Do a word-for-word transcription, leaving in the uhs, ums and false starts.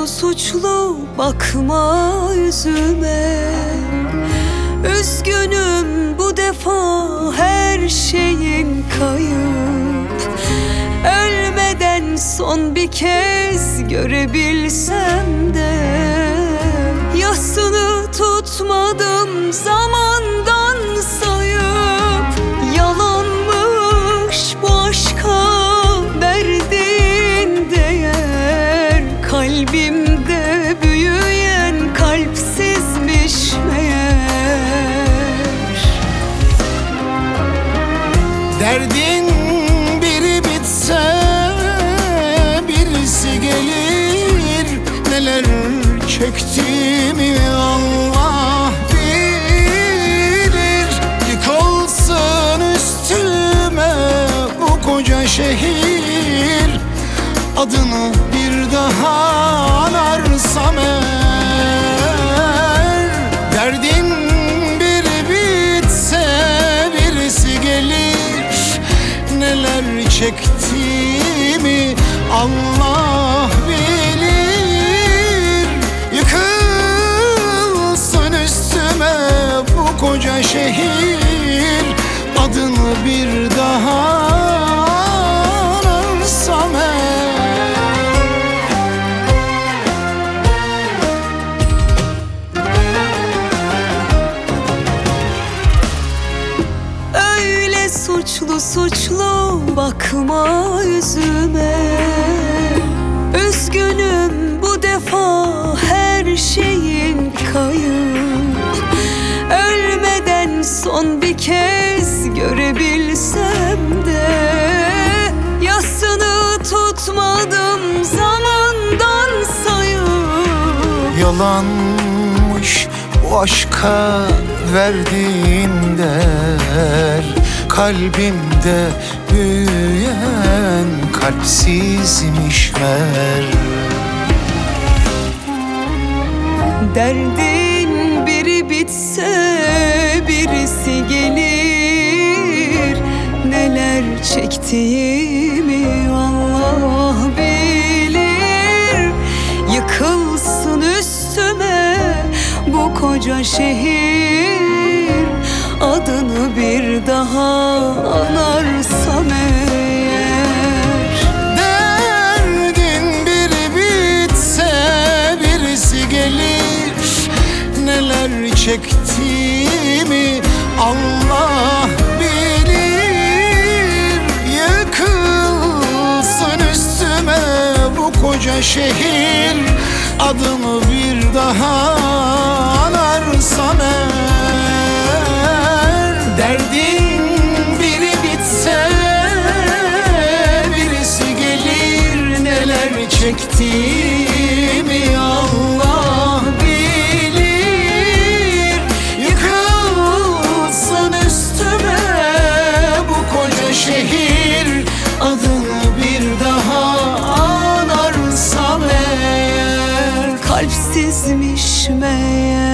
Suçlu suçlu bakma yüzüme. Üzgünüm bu defa, her şeyim kayıp. Ölmeden son bir kez görebilsem de, yasını tutmadım zamandan sayıp. Yalanmış bu aşka verdiğin değer, kalbimde büyüyen kalpsizmiş meğer. Derdin biri bitse birisi gelir, neler çektiğimi Allah bilir. Yıkılsın üstüme bu koca şehir, adını bir daha anarsam eğer. Derdin biri bitse birisi gelir, neler çektiğimi Allah bilir. Yıkılsın üstüme bu koca şehir, adını bir daha anarsam eğer. Öyle suçlu suçlu bakma yüzüme. Üzgünüm bu defa, her şeyim kayıp. Ölmeden son bir kez görebilsem de, yasını tutmadım zamandan sayıp. Yalanmış bu aşka verdiğin değer, kalbimde büyüyen kalpsizmiş meğer. Derdin biri bitse birisi gelir, neler çektiğimi Allah bilir. Yıkılsın üstüme bu koca şehir, adını bir daha anarsam eğer. Derdin biri bitse birisi gelir, neler çektiğimi Allah bilir. Yıkılsın üstüme bu koca şehir, adımı bir daha anarsam eğer. Derdin biri bitse birisi gelir, neler çektiğimi Allah bilir. Yıkılsın üstüme bu koca şehir, adını bir daha anarsam eğer. Kalpsizmiş meğer.